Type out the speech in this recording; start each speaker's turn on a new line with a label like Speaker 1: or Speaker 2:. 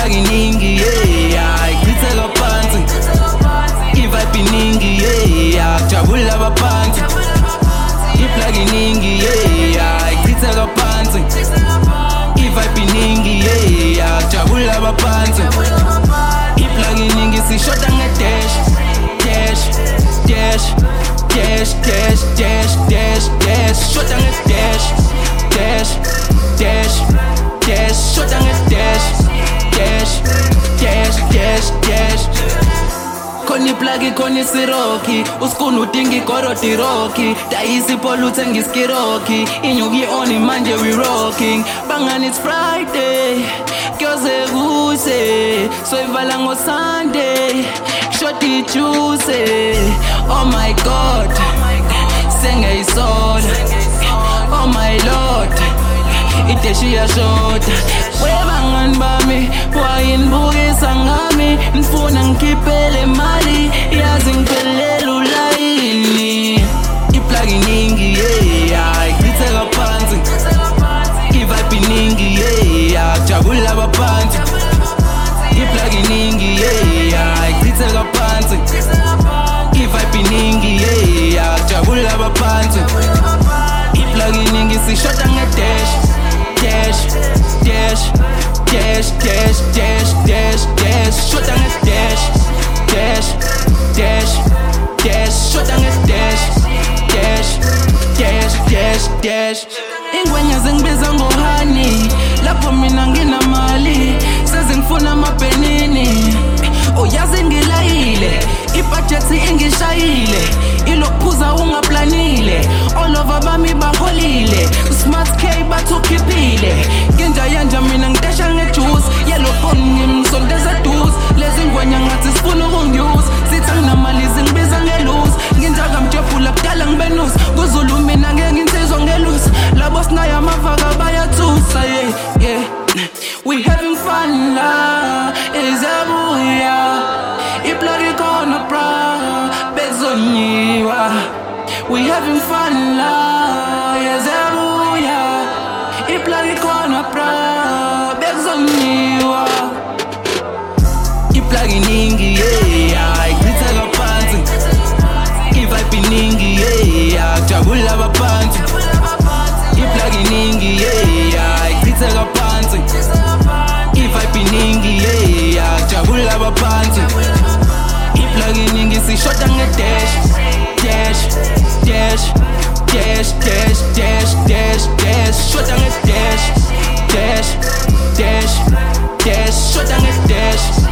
Speaker 1: Iplug iningi, yeah, ichitheka phansi. Ivibe iningi, yeah, kujabula abaphansi. Iplug iningi, yeah, ichitheka phansi. Ivibe iningi, yeah, kujabula abaphansi. Iplug iningi sishoda ngedash, dash, dash, dash, dash, dash, dash, dash, shoda ngedash, dash, dash, dash, shoda ngedash, dash, dash, dash, dash. Khona iplug khona isiroki, uskunu udinga ikoroti roki, dayisi polo uthenga iskiroki, inyuki on manje we rocking. Bangani it's Friday, kuyoze kuse, soyivala ngo Sunday, shoti Tuesday. Oh my God, sengayisola, oh my Lord, iteshi yashoda. Webangani bami wayinibukisa ngami, ngifuna ngikhiphele mali, yazi ngiphelele ulayini. Iplug iningi, yeah, ichitheka phansi. Ivibe iningi, yeah, kujabula abaphansi. Iplug iningi, yeah, ichitheka phansi. Ivibe iningi, yeah, kujabula abaphansi. Iplug iningi sishoda ngedash, dash, dash, dash, dash, dash, dash, dash, shoda ngedash, dash, dash, dash, shoda ngedash, dash, dash, dash, dash. Ingwenya zingibiza ngohani, lapho mina nginamali, sezingifuna amapenini. Uyazi ngilayile, ibudget ingishayile, ilokuphuza ungaplanile, all over bami baholile, smart K bathukhiphile. Nginjayanja mina ngidesha ngejuice, yellow phone ngimsondeza duze, lezi ngwenya ngathi sifuna ukungiuse, sithi anginamali zingibiza ngeluze. Nginjaka mjefula kudala ngibenus, kuZulu mina ngeke nginsizwa ngeluze, labo sinaya amavaka bayathusa, yeah, yeah. We having fun la, izabuya, iplug ikhona bra, bezonyiwa. We having fun la, izabuya, iplug ikhona bra, bezonyiwa. Iplug iningi, yeah, ichitheka phansi. Ivibe iningi, yeah, kujabula abaphansi. Iplug iningi, yeah, ichitheka phansi. Ivibe iningi, yeah, kujabula abaphansi. Iplug iningi sishoda ngedash, dash, dash, dash, dash, dash, dash, dash, shoda ngedash, dash, dash, dash, shoda ngedash.